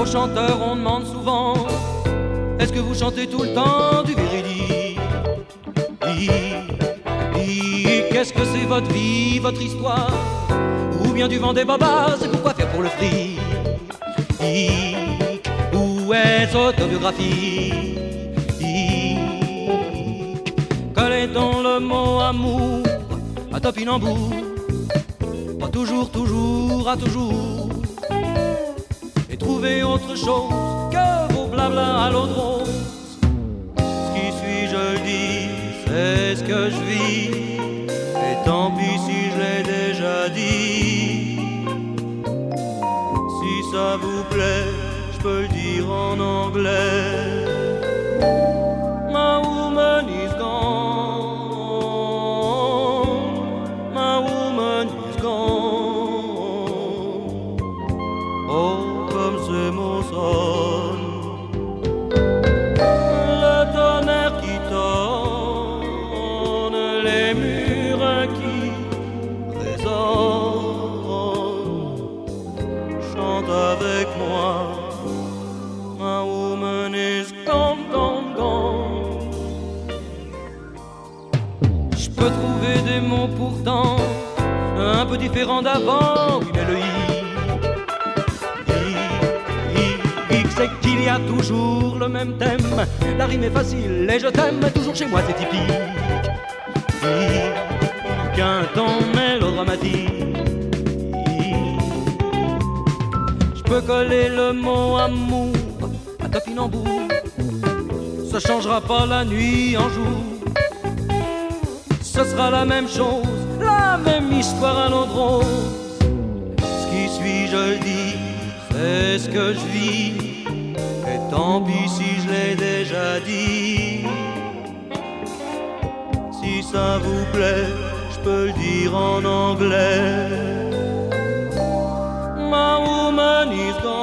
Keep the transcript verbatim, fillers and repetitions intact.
Aux chanteurs on demande souvent, est-ce que vous chantez tout le temps du véridique? Qu'est-ce que c'est votre vie, votre histoire? Ou bien du vent des babas, c'est pourquoi faire pour le fric? Ou est-ce autobiographie? Collez dans le mot amour à topinambour, pas toujours, toujours, à toujours. Et trouver autre chose que vos blabla à l'eau de rose. Ce qui suit, je le dis, c'est ce que je vis. Et tant pis si je l'ai déjà dit. Si ça vous plaît, je peux le dire en anglais. My woman is gone. My woman is gone. Oh, comme c'est mon son. Le tonnerre qui tonne, les murs qui résonnent. Chante avec moi. My woman is gone, gone, gone. Je peux trouver des mots pourtant un peu différents d'avant, oui, mais le hic, c'est qu'il y a toujours le même thème. La rime est facile et je t'aime, toujours chez moi c'est typique. Qu'un ton mélodramatique. Je peux coller le mot amour à topinambour, ça changera pas la nuit en jour. Ce sera la même chose, la même histoire à l'eau de rose. Ce qui suit, je le dis, c'est ce que je vis. Et tant pis si je l'ai déjà dit. Si ça vous plaît, je peux le dire en anglais. My woman is gone.